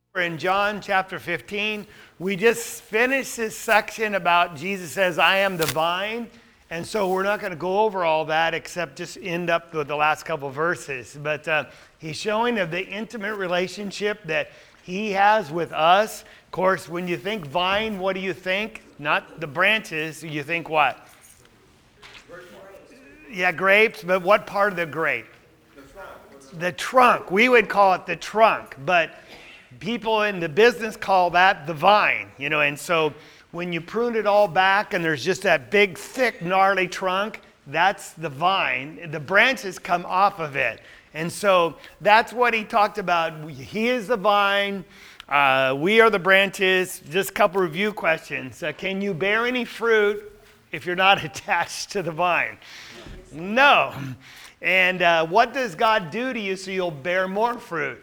We're in John chapter 15. We just finished this section about Jesus says, I am the vine. And so we're not going to go over all that except just end up with the last couple verses. But he's showing of the intimate relationship that he has with us. Of course, when you think vine, what do you think? Not the branches. You think what? Yeah, grapes. But what part of the grape? The trunk. We would call it the trunk. But people in the business call that the vine, and so when you prune it all back and there's just that big, thick, gnarly trunk, that's the vine. The branches come off of it. And so that's what he talked about. He is the vine. We are the branches. Just a couple review questions. Can you bear any fruit if you're not attached to the vine? No. And what does God do to you so you'll bear more fruit?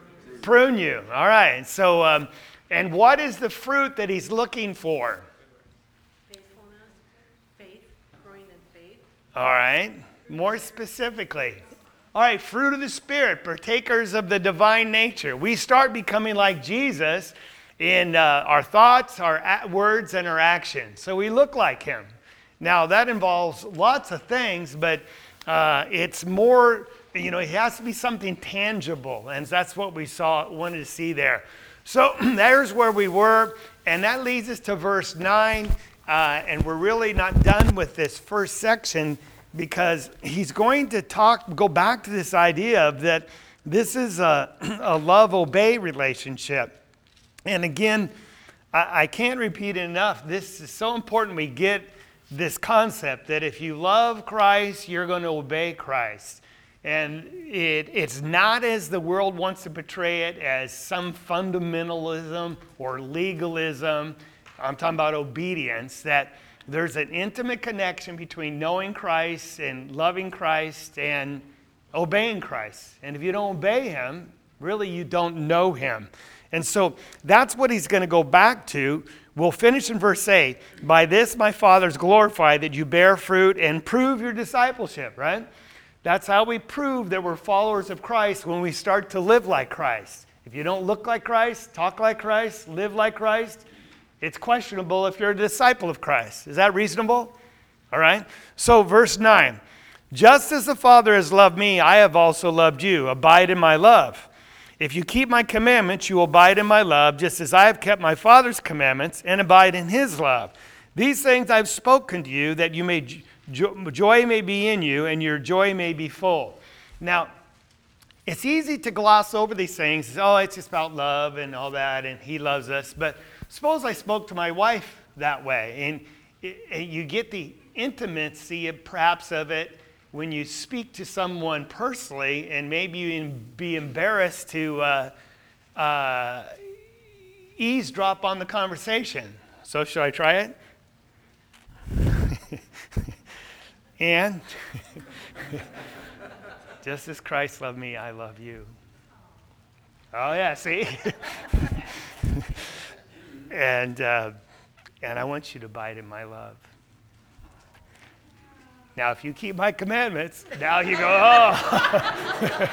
Prune you. All right. So, and what is the fruit that he's looking for? Faithfulness, faith, growing in faith. All right. More specifically. All right. Fruit of the Spirit, partakers of the divine nature. We start becoming like Jesus in our thoughts, our words, and our actions. So we look like him. Now, that involves lots of things, but it's more... it has to be something tangible, and that's what we wanted to see there. So there's where we were, and that leads us to verse 9, and we're really not done with this first section because he's going to go back to this idea of that this is a love-obey relationship. And again, I can't repeat it enough. This is so important we get this concept that if you love Christ, you're going to obey Christ. And it's not as the world wants to portray it as some fundamentalism or legalism. I'm talking about obedience, that there's an intimate connection between knowing Christ and loving Christ and obeying Christ. And if you don't obey him, really you don't know him. And so that's what he's going to go back to. We'll finish in verse 8. By this my Father is glorified, that you bear fruit and prove your discipleship, right? That's how we prove that we're followers of Christ, when we start to live like Christ. If you don't look like Christ, talk like Christ, live like Christ, it's questionable if you're a disciple of Christ. Is that reasonable? All right. So verse 9. Just as the Father has loved me, I have also loved you. Abide in my love. If you keep my commandments, you will abide in my love, just as I have kept my Father's commandments and abide in his love. These things I've spoken to you, that you may joy may be in you, and your joy may be full. Now, it's easy to gloss over these things. It's just about love and all that, and he loves us. But suppose I spoke to my wife that way, and you get the intimacy, perhaps, of it when you speak to someone personally, and maybe you be embarrassed to eavesdrop on the conversation. So should I try it? And just as Christ loved me, I love you. Oh yeah, see? And I want you to abide in my love. Now, if you keep my commandments, now you go, oh.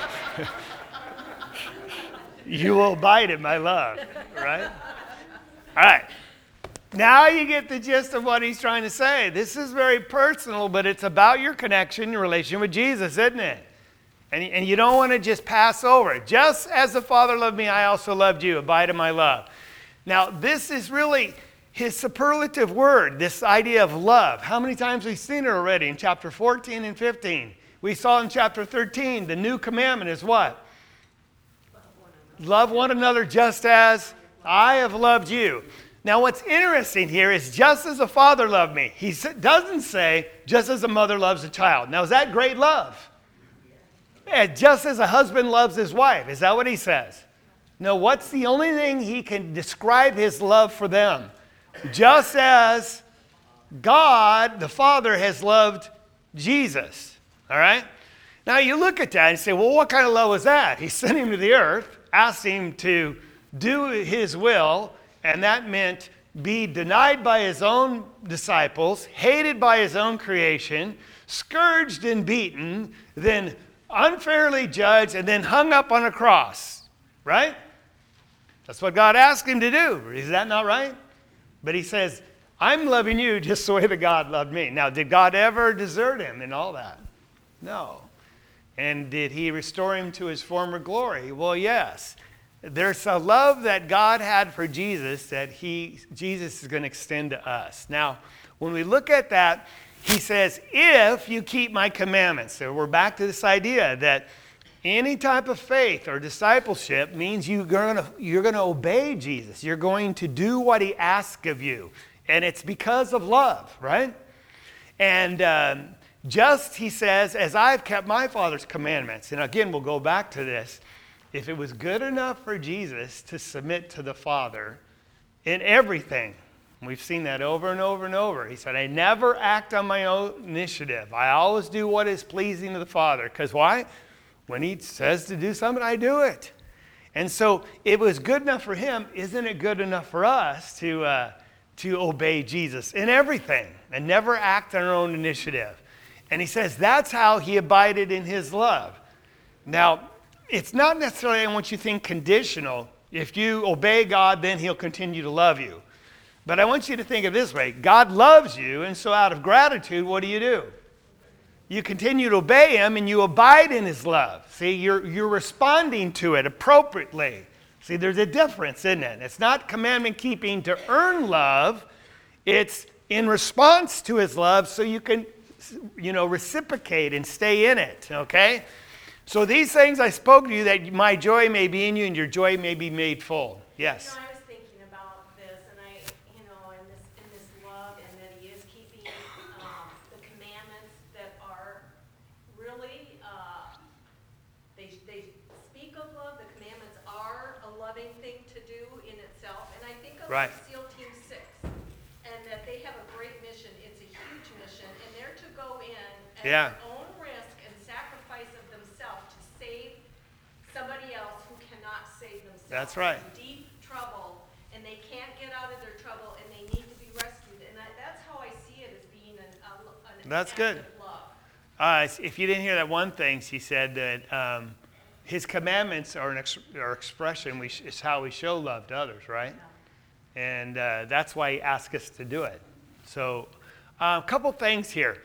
You will abide in my love, right? All right. Now you get the gist of what he's trying to say. This is very personal, but it's about your connection, your relation with Jesus, isn't it? And you don't want to just pass over it. Just as the Father loved me, I also loved you. Abide in my love. Now, this is really his superlative word, this idea of love. How many times have we seen it already in chapter 14 and 15? We saw in chapter 13, the new commandment is what? Love one another just as I have loved you. Now, what's interesting here is just as a father loved me. He doesn't say just as a mother loves a child. Now, is that great love? Yeah, just as a husband loves his wife. Is that what he says? No, what's the only thing he can describe his love for them? Just as God, the Father, has loved Jesus. All right? Now, you look at that and say, well, what kind of love was that? He sent him to the earth, asked him to do his will, and that meant be denied by his own disciples, hated by his own creation, scourged and beaten, then unfairly judged, and then hung up on a cross, right? That's what God asked him to do. Is that not right? But he says, I'm loving you just the way that God loved me. Now, did God ever desert him in all that? No. And did he restore him to his former glory? Well, yes. There's a love that God had for Jesus that Jesus is going to extend to us. Now, when we look at that, he says, if you keep my commandments. So we're back to this idea that any type of faith or discipleship means you're going to obey Jesus. You're going to do what he asks of you. And it's because of love, right? And just, he says, as I've kept my Father's commandments. And again, we'll go back to this. If it was good enough for Jesus to submit to the Father in everything, we've seen that over and over and over. He said, I never act on my own initiative. I always do what is pleasing to the Father. Because why? When he says to do something, I do it. And so it was good enough for him. Isn't it good enough for us to obey Jesus in everything and never act on our own initiative? And he says that's how he abided in his love. Now, it's not necessarily, I want you to think, conditional. If you obey God, then he'll continue to love you. But I want you to think of it this way. God loves you, and so out of gratitude, what do? You continue to obey him, and you abide in his love. See, you're responding to it appropriately. See, there's a difference, isn't it? It's not commandment keeping to earn love. It's in response to his love so you can, reciprocate and stay in it, okay? So these things I spoke to you that my joy may be in you and your joy may be made full. Yes? I was thinking about this, and in this love, and that he is keeping the commandments that are really, they speak of love. The commandments are a loving thing to do in itself. And I think of Right. SEAL Team 6, and that they have a great mission. It's a huge mission, and they're to go in at their own risk and sacrifice of themselves to save somebody else who cannot save themselves. That's right. In deep trouble, and they can't get out of their trouble, and they need to be rescued. And that's how I see it, as being an That's act good. of love. If you didn't hear that one thing, she said that his commandments are an expression. It's how we show love to others, right? And that's why he asked us to do it. So a couple things here.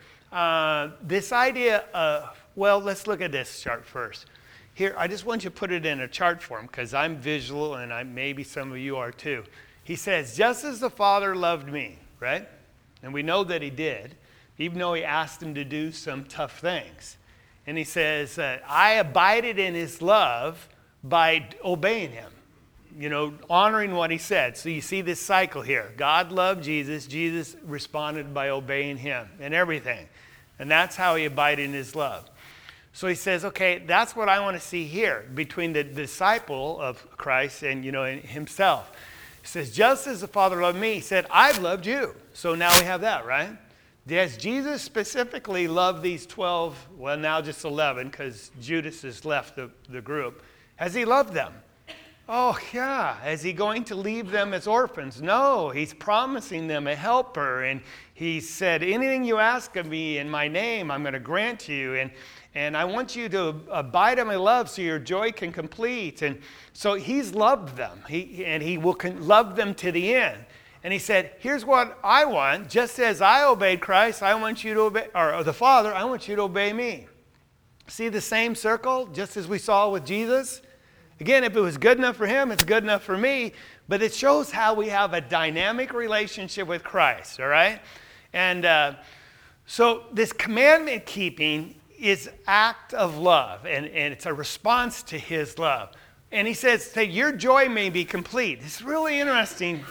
This idea of, let's look at this chart first. Here, I just want you to put it in a chart form because I'm visual and maybe some of you are too. He says, just as the Father loved me, right? And we know that he did, even though he asked him to do some tough things. And he says, I abided in his love by obeying him, honoring what he said. So you see this cycle here. God loved Jesus. Jesus responded by obeying him and everything. And that's how he abided in his love. So he says, okay, that's what I want to see here between the disciple of Christ and, and himself. He says, just as the Father loved me, he said, I've loved you. So now we have that, right? Does Jesus specifically love these 12, now just 11, because Judas has left the group. Has he loved them? Oh, yeah. Is he going to leave them as orphans? No, he's promising them a helper. And he said, anything you ask of me in my name, I'm going to grant you. And I want you to abide in my love so your joy can complete. And so he's loved them. He will love them to the end. And he said, here's what I want. Just as I obeyed Christ, I want you to obey, or the Father, I want you to obey me. See the same circle, just as we saw with Jesus? Again, if it was good enough for him, it's good enough for me. But it shows how we have a dynamic relationship with Christ, all right? And so this commandment keeping is act of love, and it's a response to his love. And he says that your joy may be complete. It's really interesting,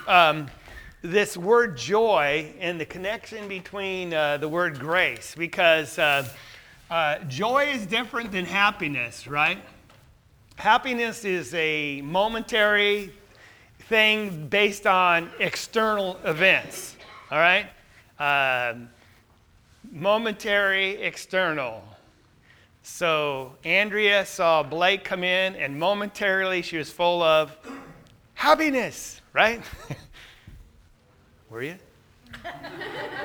this word joy and the connection between the word grace, because joy is different than happiness, right? Happiness is a momentary thing based on external events, all right? Momentary, external. So Andrea saw Blake come in, and momentarily she was full of happiness, right? Were you?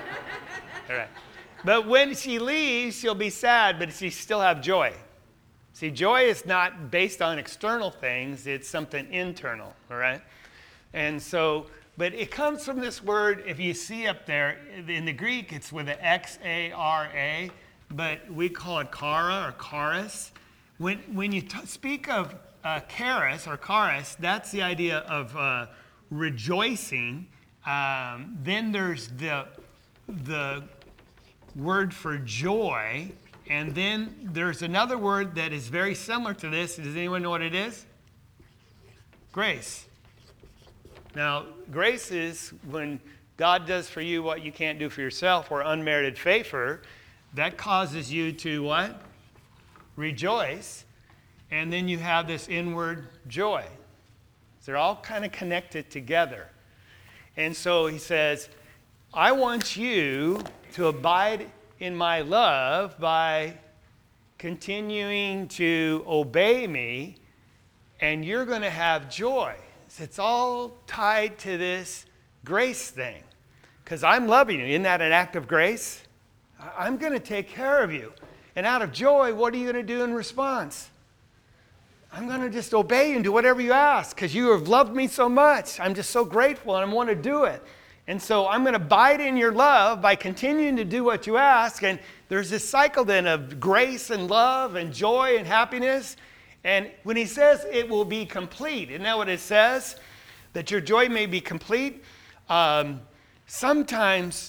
All right. But when she leaves, she'll be sad, but she still have joy. See, joy is not based on external things. It's something internal, all right? And so, but it comes from this word, if you see up there, in the Greek, it's with an X-A-R-A, but we call it chara or charis. When you speak of charis or charis, that's the idea of rejoicing. Then there's the word for joy, and then there's another word that is very similar to this. Does anyone know what it is? Grace. Now, grace is when God does for you what you can't do for yourself, or unmerited favor. That causes you to what? Rejoice. And then you have this inward joy. They're all kind of connected together. And so he says, I want you to abide in my love by continuing to obey me, and you're going to have joy. It's all tied to this grace thing. Because I'm loving you. Isn't that an act of grace? I'm going to take care of you. And out of joy, what are you going to do in response? I'm going to just obey you and do whatever you ask because you have loved me so much. I'm just so grateful and I want to do it. And so I'm going to abide in your love by continuing to do what you ask. And there's this cycle then of grace and love and joy and happiness. And when he says it will be complete, isn't that what it says? That your joy may be complete. Sometimes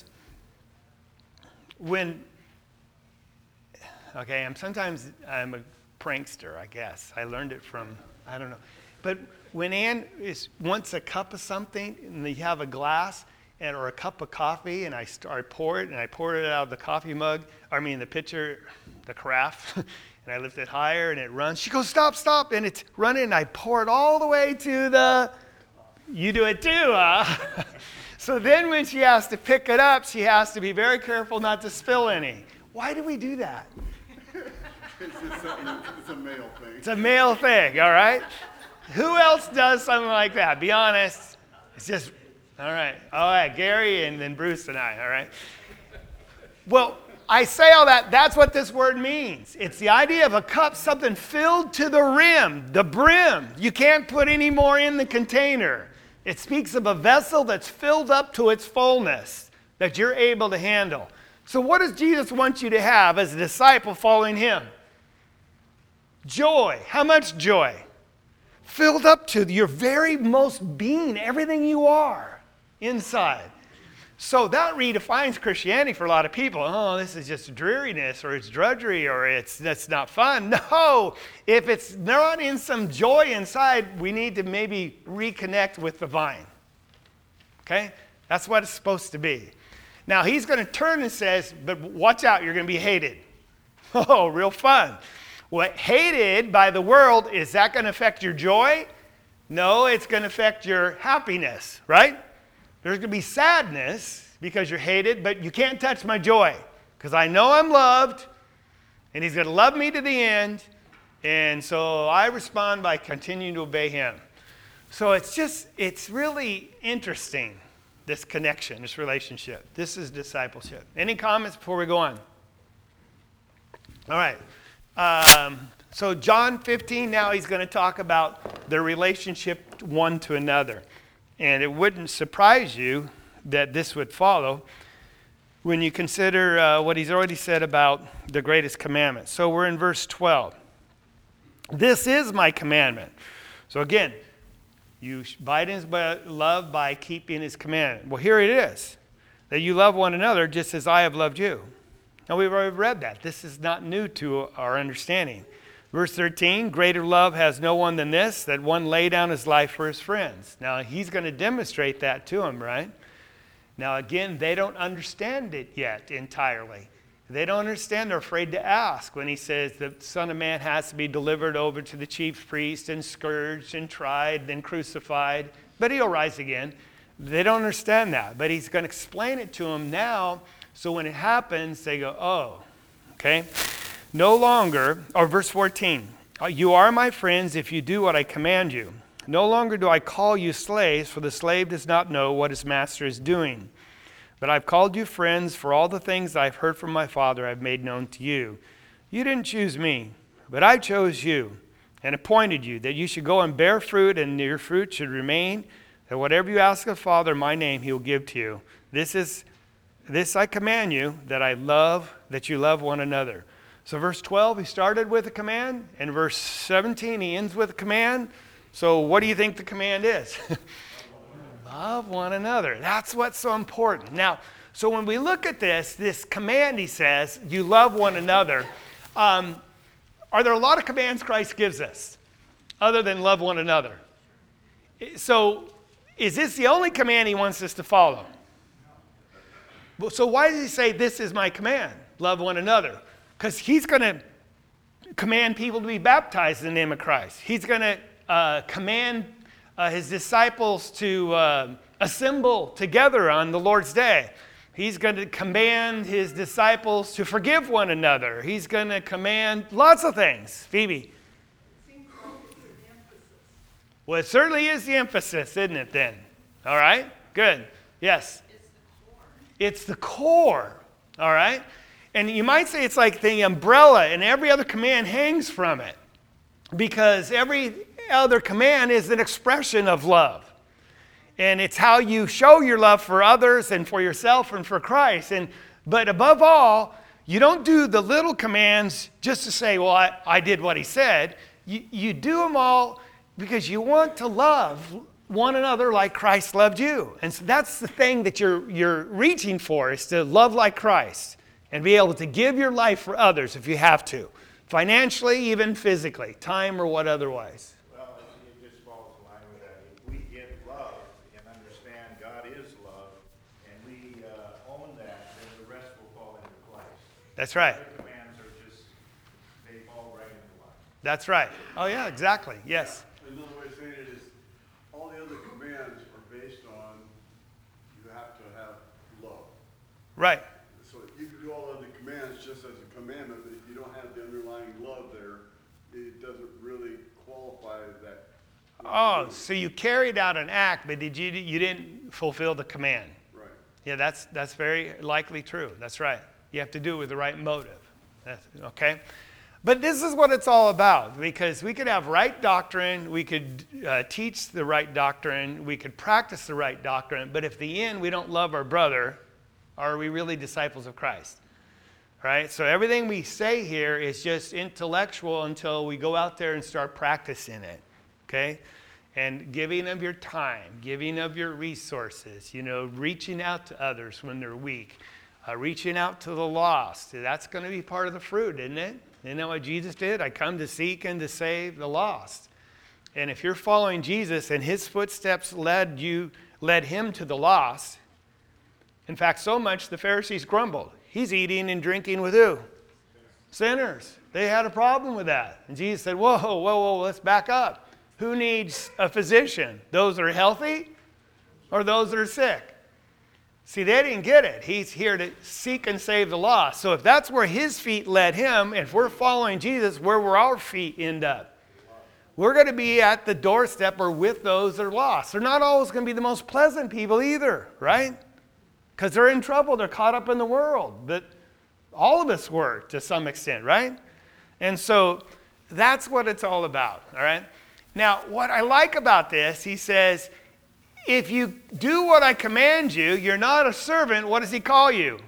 I'm a prankster, I guess. I learned it from, I don't know. But when Ann wants a cup of something and you have a glass or a cup of coffee and I pour it out of the coffee mug, the pitcher, the carafe, and I lift it higher and it runs. She goes, stop, and it's running and I pour it all the way to you do it too, huh? So then when she has to pick it up, she has to be very careful not to spill any. Why do we do that? It's a male thing. It's a male thing, all right? Who else does something like that? Be honest. It's just, all right, Gary and then Bruce and I, all right? Well, I say all that, that's what this word means. It's the idea of a cup, something filled to the rim, the brim. You can't put any more in the container. It speaks of a vessel that's filled up to its fullness, that you're able to handle. So what does Jesus want you to have as a disciple following him? Joy. How much joy? Filled up to your very most being, everything you are inside. So that redefines Christianity for a lot of people. Oh, this is just dreariness, or it's drudgery, or that's not fun. No, if it's not in some joy inside, we need to maybe reconnect with the vine. Okay? That's what it's supposed to be. Now, he's going to turn and says, but watch out, you're going to be hated. Oh, real fun. What hated by the world, is that going to affect your joy? No, it's going to affect your happiness, right? There's going to be sadness because you're hated, but you can't touch my joy because I know I'm loved and he's going to love me to the end. And so I respond by continuing to obey him. So it's really interesting, this connection, this relationship. This is discipleship. Any comments before we go on? All right. So John 15, now he's going to talk about the relationship one to another. And it wouldn't surprise you that this would follow when you consider what he's already said about the greatest commandment. So we're in verse 12. This is my commandment. So again, you abide in his love by keeping his commandment. Well, here it is, that you love one another just as I have loved you. Now, we've already read that. This is not new to our understanding. Verse 13, greater love has no one than this, that one lay down his life for his friends. Now, he's going to demonstrate that to them, right? Now, again, they don't understand it yet entirely. They don't understand. They're afraid to ask when he says the Son of Man has to be delivered over to the chief priest and scourged and tried, then crucified, but he'll rise again. They don't understand that, but he's going to explain it to them now. So when it happens, they go, oh, okay. No longer, or verse 14, you are my friends if you do what I command you. No longer do I call you slaves, for the slave does not know what his master is doing. But I've called you friends, for all the things I've heard from my Father I've made known to you. You didn't choose me, But I chose you and appointed you that you should go and bear fruit, and your fruit should remain, that whatever you ask of the Father in my name, he will give to you. This I command you, that you love one another. So verse 12, he started with a command. And verse 17, he ends with a command. So what do you think the command is? Love one another. That's what's so important. Now, so when we look at this command, he says, you love one another. Are there a lot of commands Christ gives us other than love one another? So is this the only command he wants us to follow? So why does he say, this is my command, love one another? Because he's going to command people to be baptized in the name of Christ. He's going to command his disciples to assemble together on the Lord's day. He's going to command his disciples to forgive one another. He's going to command lots of things. Phoebe? Well, it certainly is the emphasis, isn't it then? All right, good. Yes? It's the core. All right? And you might say it's like the umbrella, and every other command hangs from it. Because every other command is an expression of love. And it's how you show your love for others and for yourself and for Christ. But above all, you don't do the little commands just to say, well, I did what he said. You do them all because you want to love one another like Christ loved you. And so that's the thing that you're reaching for, is to love like Christ and be able to give your life for others if you have to. Financially, even physically, time or what otherwise. Well, it just falls in line with that. If we get love and understand God is love, and we own that, then the rest will fall into place. That's right. The commands are just, they fall right into line. That's right. Oh, yeah, exactly. Yes. Another way of saying it is, all the other commands are based on you have to have love. Right. So you can do all other commands just as a commandment, but if you don't have the underlying love there, it doesn't really qualify that. Oh, so you carried out an act, but you didn't fulfill the command. Right. Yeah, that's very likely true. That's right. You have to do it with the right motive. Okay? But this is what it's all about, because we could have right doctrine, we could teach the right doctrine, we could practice the right doctrine, but if at the end we don't love our brother, are we really disciples of Christ? Right? So everything we say here is just intellectual until we go out there and start practicing it. Okay? And giving of your time, giving of your resources, reaching out to others when they're weak, reaching out to the lost. That's going to be part of the fruit, isn't it? Isn't that what Jesus did? I come to seek and to save the lost. And if you're following Jesus and his footsteps led him to the lost, in fact, so much the Pharisees grumbled. He's eating and drinking with who? Sinners. They had a problem with that. And Jesus said, whoa, let's back up. Who needs a physician? Those that are healthy or those that are sick? See, they didn't get it. He's here to seek and save the lost. So if that's where his feet led him, if we're following Jesus, where will our feet end up? We're going to be at the doorstep or with those that are lost. They're not always going to be the most pleasant people either, right? Because they're in trouble. They're caught up in the world. But all of us were to some extent, right? And so that's what it's all about, all right? Now, what I like about this, he says, if you do what I command you, you're not a servant. What does he call you?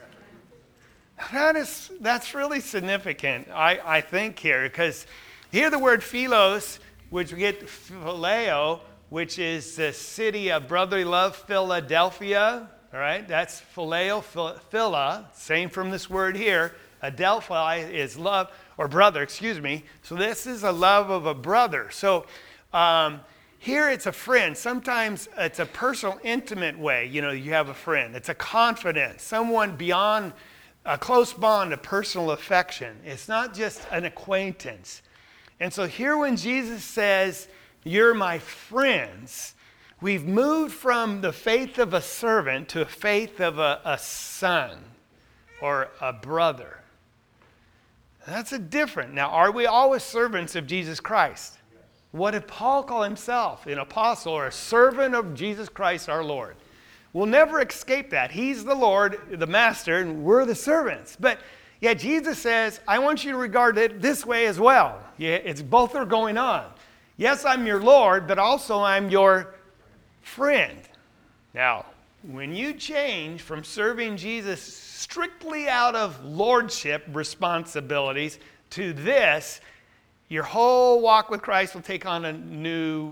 That's really significant, I think, here. Because here the word philos, which we get phileo, which is the city of brotherly love, Philadelphia. All right, that's phileo, phila, same from this word here. Adelphoi is love, or brother, excuse me. So this is a love of a brother. So here it's a friend. Sometimes it's a personal, intimate way. You have a friend. It's a confidant, someone beyond a close bond of personal affection. It's not just an acquaintance. And so here when Jesus says, you're my friends, we've moved from the faith of a servant to a faith of a son or a brother. That's a different. Now, are we always servants of Jesus Christ? What did Paul call himself? An apostle or a servant of Jesus Christ our Lord. We'll never escape that. He's the Lord, the master, and we're the servants. But Yeah, Jesus says, I want you to regard it this way as well. Yeah, it's both are going on. Yes, I'm your Lord, but also I'm your friend. Now, when you change from serving Jesus strictly out of lordship responsibilities to this, your whole walk with Christ will take on a new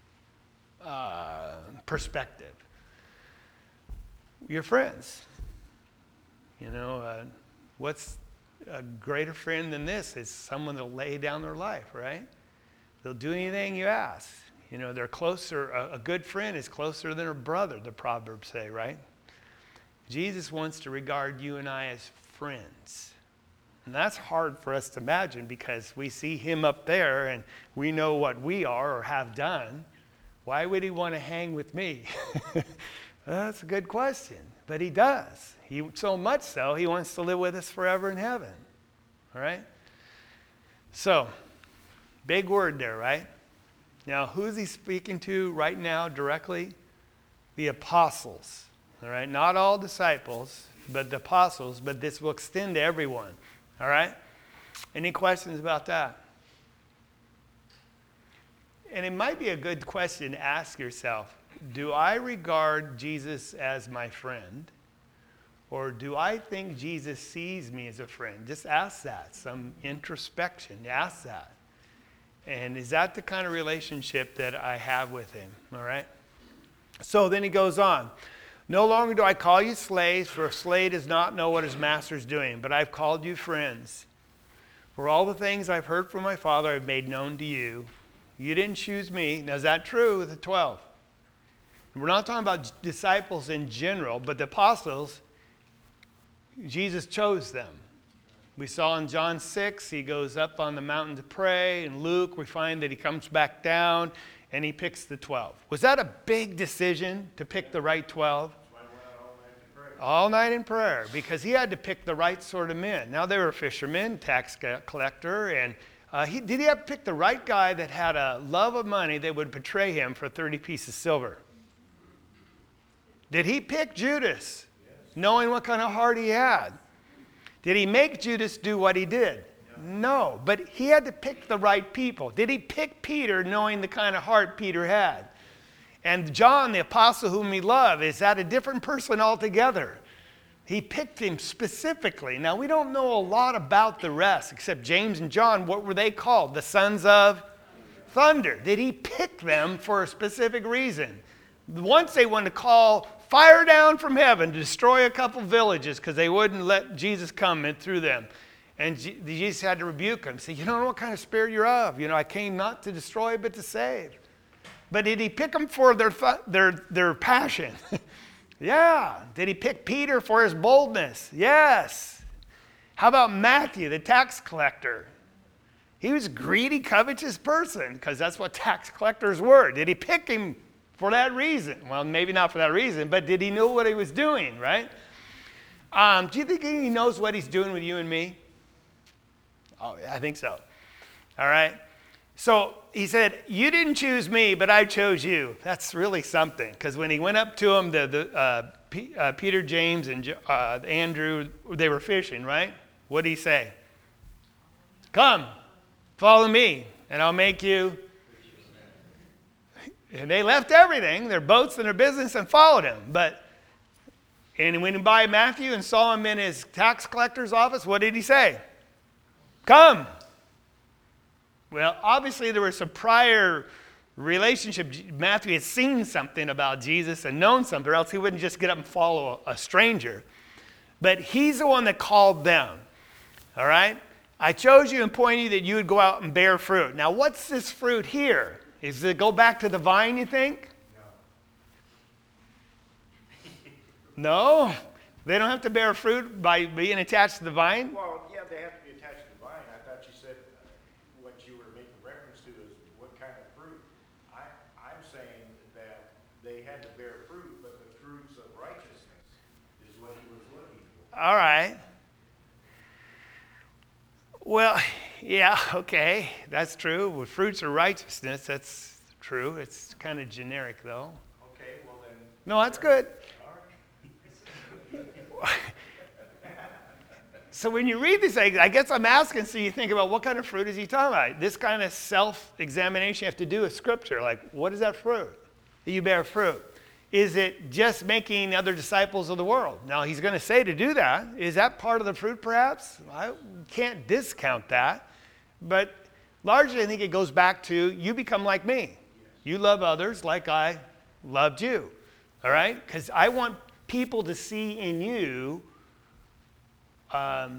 perspective. Your friends. What's a greater friend than this? Is someone that'll lay down their life, right? They'll do anything you ask. They're closer. A good friend is closer than a brother, the Proverbs say, right? Jesus wants to regard you and I as friends. And that's hard for us to imagine because we see him up there and we know what we are or have done. Why would he want to hang with me? That's a good question. But he does. So much so, he wants to live with us forever in heaven. All right? So, big word there, right? Now, who's he speaking to right now directly? The apostles. All right? Not all disciples, but the apostles. But this will extend to everyone. All right? Any questions about that? And it might be a good question to ask yourself. Do I regard Jesus as my friend? Or do I think Jesus sees me as a friend? Just ask that. Some introspection. Ask that. And is that the kind of relationship that I have with him? All right? So then he goes on. No longer do I call you slaves, for a slave does not know what his master is doing, but I've called you friends. For all the things I've heard from my Father I've made known to you. You didn't choose me. Now, is that true with the 12? We're not talking about disciples in general, but the apostles, Jesus chose them. We saw in John 6, he goes up on the mountain to pray. In Luke, we find that he comes back down and he picks the 12. Was that a big decision to pick the right 12? All night in prayer, because he had to pick the right sort of men. Now, they were fishermen, tax collector, and did he have to pick the right guy that had a love of money that would betray him for 30 pieces of silver? Did he pick Judas, knowing what kind of heart he had? Did he make Judas do what he did? No, but he had to pick the right people. Did he pick Peter, knowing the kind of heart Peter had? And John, the apostle whom he loved, is that a different person altogether? He picked him specifically. Now, we don't know a lot about the rest, except James and John. What were they called? The sons of thunder. Did he pick them for a specific reason? Once they wanted to call fire down from heaven to destroy a couple villages because they wouldn't let Jesus come in through them. And Jesus had to rebuke them. Say, you don't know what kind of spirit you're of. I came not to destroy, but to save. But did he pick them for their passion? Yeah. Did he pick Peter for his boldness? Yes. How about Matthew, the tax collector? He was a greedy, covetous person because that's what tax collectors were. Did he pick him for that reason? Well, maybe not for that reason, but did he know what he was doing, right? Do you think he knows what he's doing with you and me? Oh, yeah, I think so. All right. So he said, you didn't choose me, but I chose you. That's really something. Because when he went up to him, Peter, James, and Andrew, they were fishing, right? What did he say? Come, follow me, and I'll make you. And they left everything, their boats and their business, and followed him. And he went by Matthew and saw him in his tax collector's office. What did he say? Come. Well, obviously there was some prior relationship. Matthew had seen something about Jesus and known something, or else he wouldn't just get up and follow a stranger. But he's the one that called them. All right? I chose you and appointed you that you would go out and bear fruit. Now, what's this fruit here? Is it go back to the vine, you think? No? They don't have to bear fruit by being attached to the vine? Well, yeah, they have to be attached to the vine. I thought you said what you were making reference to is what kind of fruit. I'm saying that they had to bear fruit, but the fruits of righteousness is what he was looking for. All right. Well, yeah, okay, that's true. With fruits of righteousness, that's true. It's kind of generic, though. Okay, well then. No, that's good. So when you read these things, I guess I'm asking so you think about what kind of fruit is he talking about? This kind of self-examination you have to do with Scripture. Like, what is that fruit? That you bear fruit. Is it just making other disciples of the world? Now, he's going to say to do that. Is that part of the fruit, perhaps? I can't discount that. But largely, I think it goes back to you become like me. You love others like I loved you. All right? Because I want people to see in you They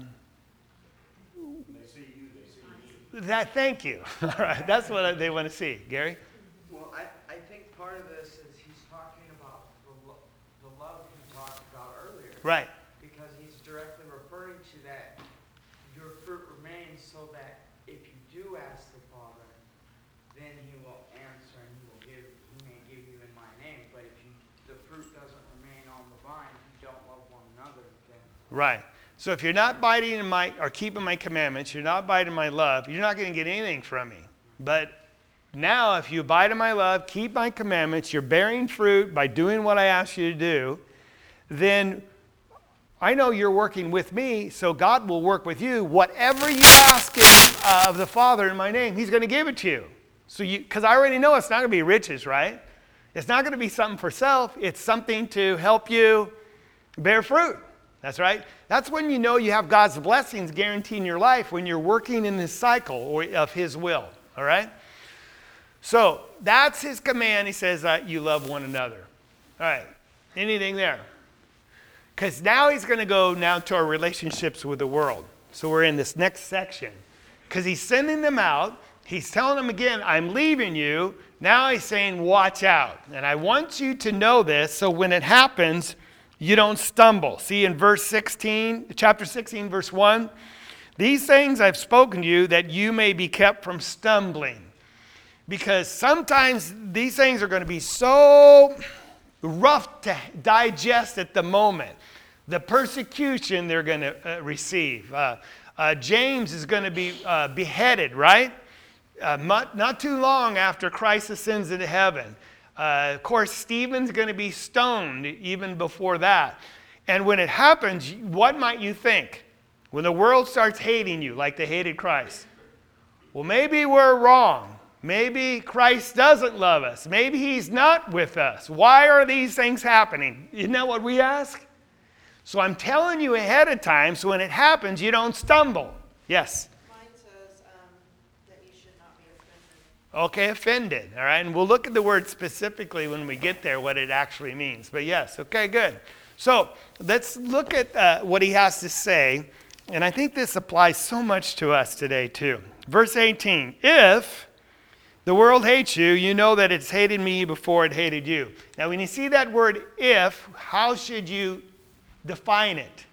see you, they see me. that. Thank you. All right, that's what they want to see. Gary? Well, I think part of this is he's talking about the love he talked about earlier. Right. Because he's directly referring to that your fruit remains so that if you do ask the Father, then he will answer and he may give you in my name. But if the fruit doesn't remain on the vine, you don't love one another, then. Right. So if you're not abiding in or keeping my commandments, you're not abiding in my love, you're not going to get anything from me. But now if you abide in my love, keep my commandments, you're bearing fruit by doing what I ask you to do, then I know you're working with me, so God will work with you. Whatever you ask of the Father in my name, he's going to give it to you. So because I already know it's not going to be riches, right? It's not going to be something for self. It's something to help you bear fruit. That's right. That's when you know you have God's blessings guaranteeing your life, when you're working in this cycle of his will. All right? So that's his command. He says that you love one another. All right. Anything there? Because now he's going to go now to our relationships with the world. So we're in this next section. Because he's sending them out. He's telling them again, I'm leaving you. Now he's saying, watch out. And I want you to know this so when it happens, you don't stumble. See in chapter 16, verse 1, these things I've spoken to you that you may be kept from stumbling. Because sometimes these things are going to be so rough to digest at the moment. The persecution they're going to receive. James is going to be beheaded, right? Not too long after Christ ascends into heaven. Of course, Stephen's going to be stoned even before that. And when it happens, what might you think? When the world starts hating you like they hated Christ. Well, maybe we're wrong. Maybe Christ doesn't love us. Maybe he's not with us. Why are these things happening? Isn't that what we ask? So I'm telling you ahead of time so when it happens, you don't stumble. Yes? Mine says that you should not be offended. Okay, offended, all right? And we'll look at the word specifically when we get there, what it actually means. But yes, okay, good. So let's look at what he has to say. And I think this applies so much to us today, too. Verse 18, if the world hates you, you know that it's hated me before it hated you. Now, when you see that word if, how should you define it?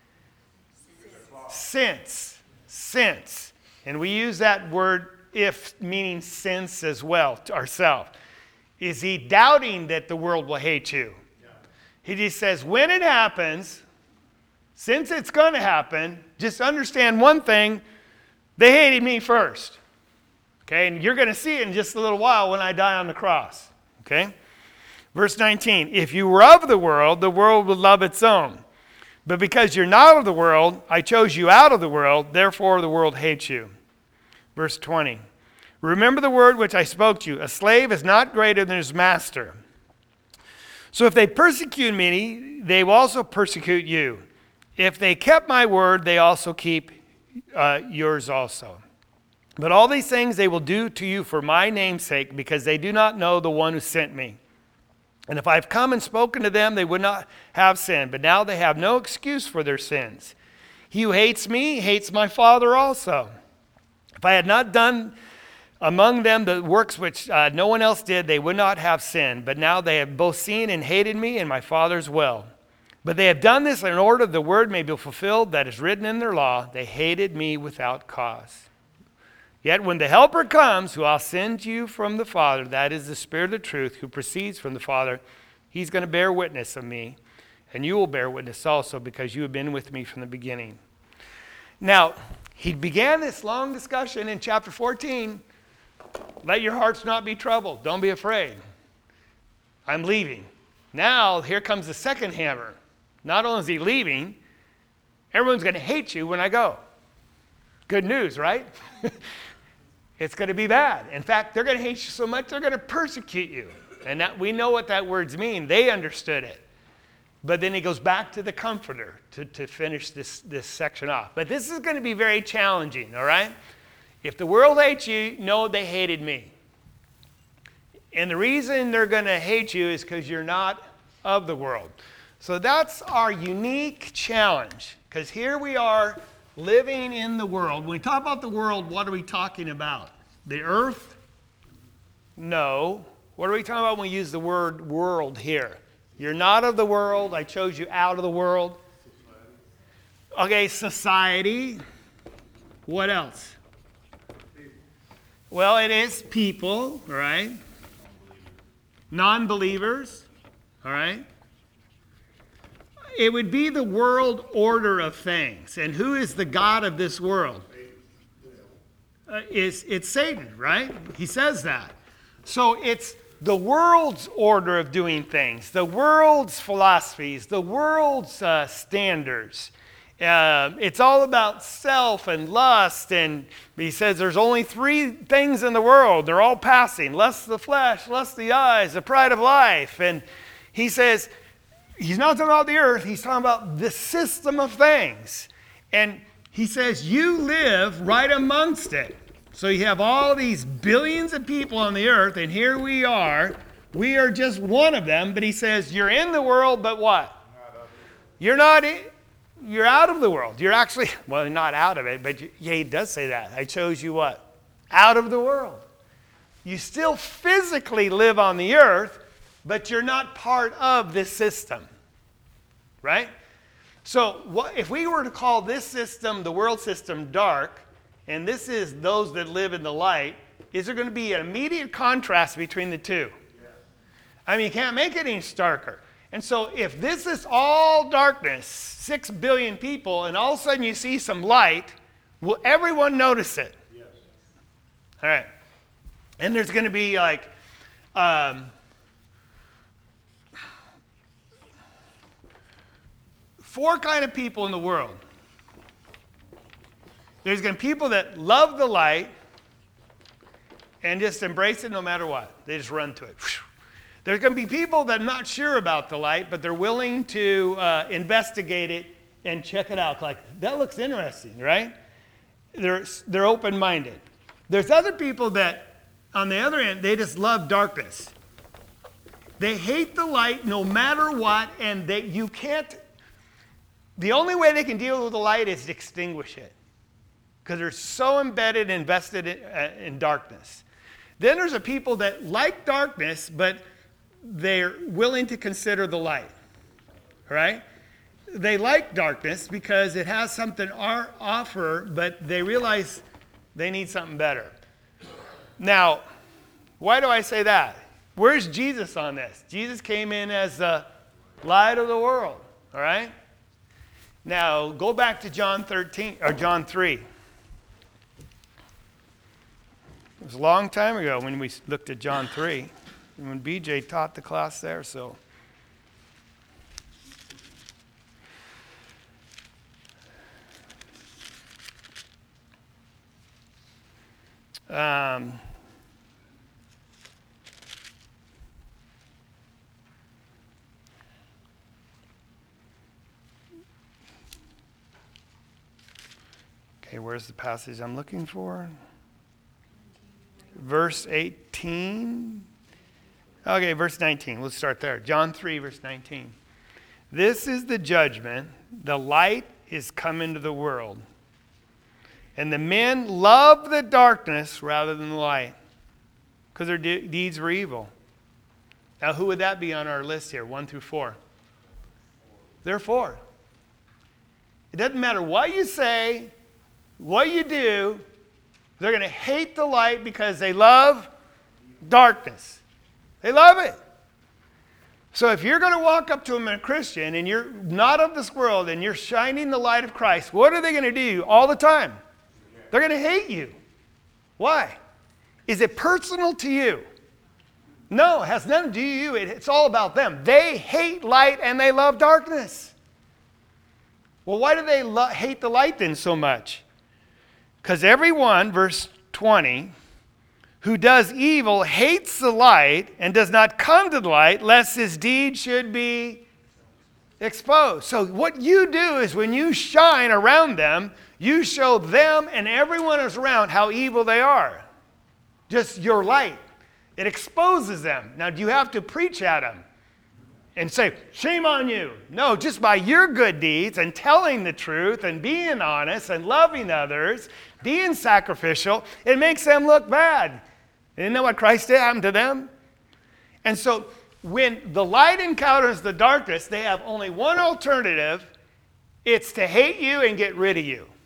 Since. And we use that word if meaning since as well to ourselves. Is he doubting that the world will hate you? Yeah. He just says, when it happens, since it's going to happen, just understand one thing, they hated me first. Okay, and you're going to see it in just a little while when I die on the cross. Okay? Verse 19, if you were of the world would love its own. But because you're not of the world, I chose you out of the world, therefore the world hates you. Verse 20, remember the word which I spoke to you, a slave is not greater than his master. So if they persecute me, they will also persecute you. If they kept my word, they also keep yours also. But all these things they will do to you for my name's sake, because they do not know the one who sent me. And if I've come and spoken to them, they would not have sinned. But now they have no excuse for their sins. He who hates me hates my Father also. If I had not done among them the works which no one else did, they would not have sinned. But now they have both seen and hated me and my Father's will. But they have done this in order the word may be fulfilled that is written in their law. They hated me without cause. Yet when the Helper comes, who I'll send to you from the Father, that is the Spirit of truth, who proceeds from the Father, he's going to bear witness of me. And you will bear witness also, because you have been with me from the beginning. Now, he began this long discussion in chapter 14. Let your hearts not be troubled. Don't be afraid. I'm leaving. Now, here comes the second hammer. Not only is he leaving, Everyone's going to hate you when I go. Good news, right? It's going to be bad. In fact, they're going to hate you so much, they're going to persecute you. And that, we know what that words mean. They understood it. But then he goes back to the Comforter to finish this section off. But this is going to be very challenging, all right? If the world hates you, know they hated me. And the reason they're going to hate you is because you're not of the world. So that's our unique challenge. Because here we are living in the world. When we talk about the world, what are we talking about? The earth? No. What are we talking about when we use the word world here? You're not of the world. I chose you out of the world. Okay, society. What else? Well, it is people, all right? Non-believers, all right? It would be the world order of things. And who is the God of this world? It's Satan, right? He says that. So it's the world's order of doing things, the world's philosophies, the world's standards. It's all about self and lust. And he says there's only 3 things in the world. They're all passing. Lust of the flesh, lust of the eyes, the pride of life. And he says, he's not talking about the earth. He's talking about the system of things. And he says, you live right amongst it. So you have all these billions of people on the earth, and here we are. We are just one of them. But he says, you're in the world, but what? You're not in. You're out of the world. You're actually, well, not out of it, but yeah, he does say that. I chose you what? Out of the world. You still physically live on the earth, but you're not part of this system. Right? So if we were to call this system, the world system, dark, and this is those that live in the light, is there going to be an immediate contrast between the two? Yeah. I mean, you can't make it any starker. And so if this is all darkness, 6 billion people, and all of a sudden you see some light, will everyone notice it? Yes. All right. And there's going to be like, 4 kind of people in the world. There's going to be people that love the light and just embrace it no matter what. They just run to it. There's going to be people that are not sure about the light, but they're willing to investigate it and check it out. Like, that looks interesting, right? They're open-minded. There's other people that, on the other end, they just love darkness. They hate the light no matter what, and you can't. The only way they can deal with the light is to extinguish it, because they're so embedded, invested in darkness. Then there's a people that like darkness, but they're willing to consider the light. All right? They like darkness because it has something to offer, but they realize they need something better. Now, why do I say that? Where's Jesus on this? Jesus came in as the light of the world. All right? Now, go back to John 3. It was a long time ago when we looked at John 3, when BJ taught the class there. So, okay, where's the passage I'm looking for? Verse 18. Okay, verse 19. Let's start there. John 3, verse 19. This is the judgment. The light is come into the world. And the men love the darkness rather than the light, because their deeds were evil. Now, who would that be on our list here? 1 through 4. Therefore, it doesn't matter what you say, what you do, they're going to hate the light because they love darkness. They love it. So if you're going to walk up to them as a Christian and you're not of this world and you're shining the light of Christ, what are they going to do all the time? They're going to hate you. Why? Is it personal to you? No, it has nothing to do with you. It's all about them. They hate light and they love darkness. Well, why do they hate the light then so much? Because everyone, verse 20, who does evil hates the light and does not come to the light, lest his deed should be exposed. So what you do is when you shine around them, you show them and everyone else around how evil they are. Just your light. It exposes them. Now, do you have to preach at them and say, shame on you? No, just by your good deeds and telling the truth and being honest and loving others, being sacrificial, it makes them look bad. Isn't that what Christ did happen to them? And so when the light encounters the darkness, they have only one alternative. It's to hate you and get rid of you.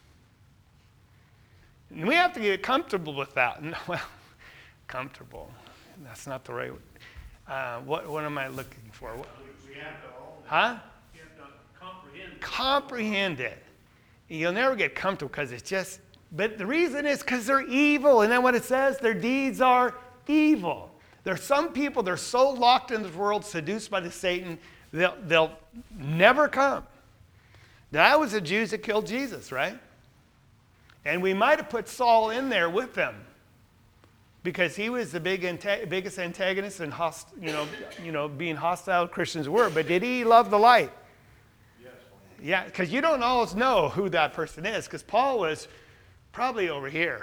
And we have to get comfortable with that. Well, comfortable. That's not the right word. What am I looking for? We have to own it. Huh? You have to comprehend it. Comprehend it. You'll never get comfortable because it's just, but the reason is because they're evil. And then what it says, their deeds are evil. There's some people, they're so locked in this world, seduced by the Satan, they'll never come. That was the Jews that killed Jesus, right? And we might have put Saul in there with them because he was the biggest antagonist and being hostile Christians were. But did he love the light? Yes. Yeah, because you don't always know who that person is, because Paul was probably over here.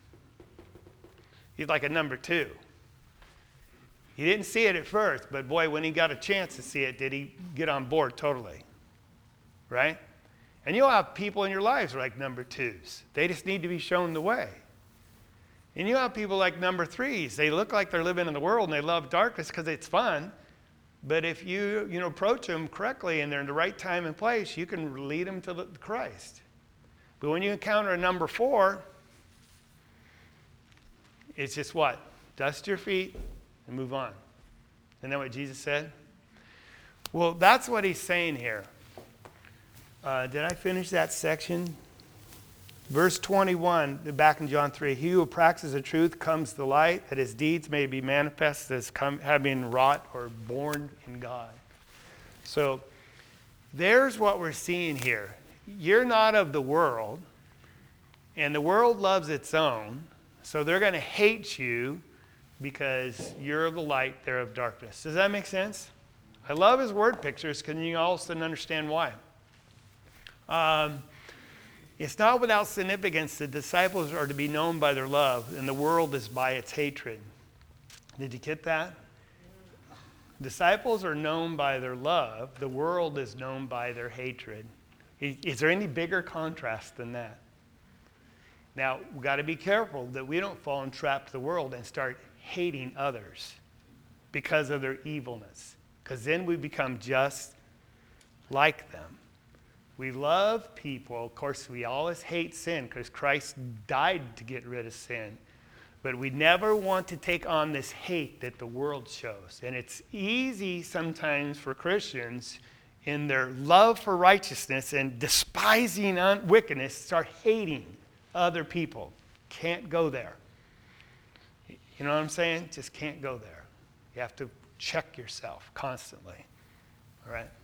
He's like a number 2. He didn't see it at first, but boy, when he got a chance to see it, did he get on board totally, right? And you'll have people in your lives like number 2s. They just need to be shown the way. And you have people like number 3s. They look like they're living in the world and they love darkness because it's fun. But if you approach them correctly and they're in the right time and place, you can lead them to Christ. But when you encounter a number 4, it's just what? Dust your feet and move on. Isn't that what Jesus said? Well, that's what he's saying here. Did I finish that section? Verse 21, back in John 3, he who practices the truth comes to the light, that his deeds may be manifest as having wrought or born in God. So there's what we're seeing here. You're not of the world, and the world loves its own, so they're going to hate you because you're of the light, they're of darkness. Does that make sense? I love his word pictures because you all of a sudden understand why. It's not without significance that disciples are to be known by their love, and the world is by its hatred. Did you get that? Disciples are known by their love. The world is known by their hatred. Is there any bigger contrast than that? Now, we've got to be careful that we don't fall and trap the world and start hating others because of their evilness, because then we become just like them. We love people. Of course, we always hate sin because Christ died to get rid of sin. But we never want to take on this hate that the world shows. And it's easy sometimes for Christians in their love for righteousness and despising wickedness start hating other people. Can't go there. You know what I'm saying? Just can't go there. You have to check yourself constantly. All right?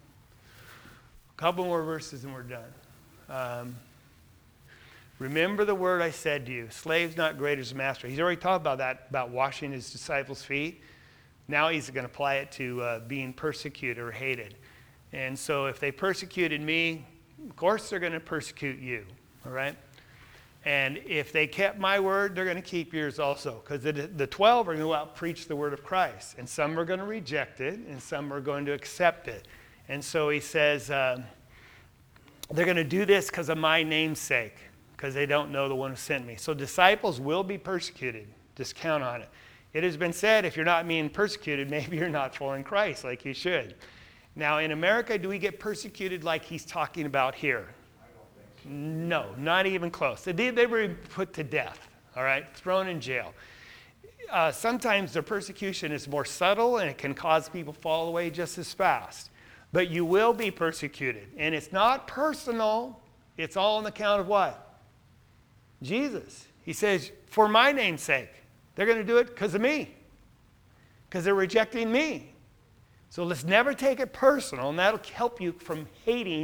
A couple more verses and we're done. Remember the word I said to you, slaves not greater as master. He's already talked about that, about washing his disciples' feet. Now he's going to apply it to being persecuted or hated. And so if they persecuted me, of course they're going to persecute you, all right? And if they kept my word, they're going to keep yours also. Because the 12 are going to go out and preach the word of Christ. And some are going to reject it, and some are going to accept it. And so he says, they're going to do this because of my name's sake, because they don't know the one who sent me. So disciples will be persecuted. Just count on it. It has been said, if you're not being persecuted, maybe you're not following Christ like you should. Now, in America, do we get persecuted like he's talking about here? No, not even close. They were put to death, all right, thrown in jail. Sometimes the persecution is more subtle and it can cause people to fall away just as fast. But you will be persecuted. And it's not personal. It's all on account of what? Jesus. He says, for my name's sake. They're going to do it because of me. Because they're rejecting me. So let's never take it personal, and that'll help you from hating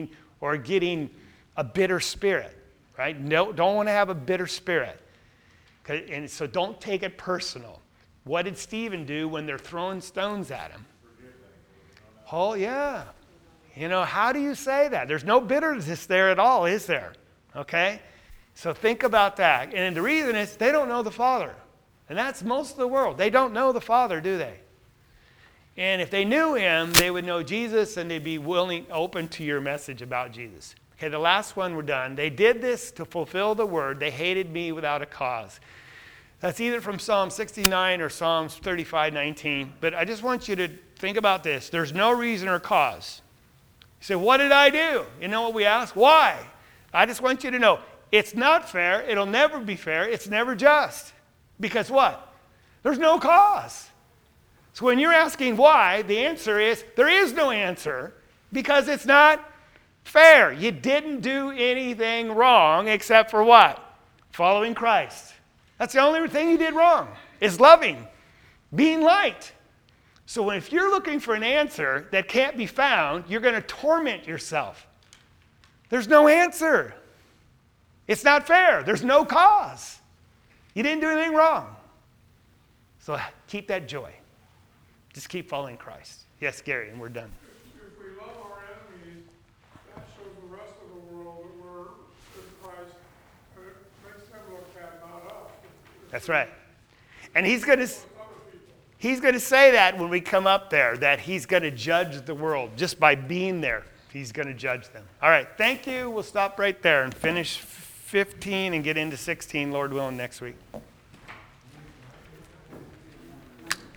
or getting a bitter spirit, right? No, don't want to have a bitter spirit. And so don't take it personal. What did Stephen do when they're throwing stones at him? Oh, yeah. You know, how do you say that? There's no bitterness there at all, is there? Okay? So think about that. And the reason is they don't know the Father. And that's most of the world. They don't know the Father, do they? And if they knew him, they would know Jesus and they'd be willing, open to your message about Jesus. Okay, the last one we're done. They did this to fulfill the word. They hated me without a cause. That's either from Psalm 69 or Psalms 35:19. But I just want you to think about this. There's no reason or cause. You say, what did I do? You know what we ask? Why? I just want you to know, it's not fair. It'll never be fair. It's never just. Because what? There's no cause. So when you're asking why, the answer is there is no answer because it's not fair. You didn't do anything wrong except for what? Following Christ. That's the only thing you did wrong, is loving, being light. So if you're looking for an answer that can't be found, you're going to torment yourself. There's no answer. It's not fair. There's no cause. You didn't do anything wrong. So keep that joy. Just keep following Christ. Yes, Gary, and we're done. If we love our enemies, that shows the rest of the world that we're with Christ. And it makes them look bad, not us. That's right. And he's going to say that when we come up there, that he's going to judge the world. Just by being there, he's going to judge them. All right, thank you. We'll stop right there and finish 15 and get into 16, Lord willing, next week.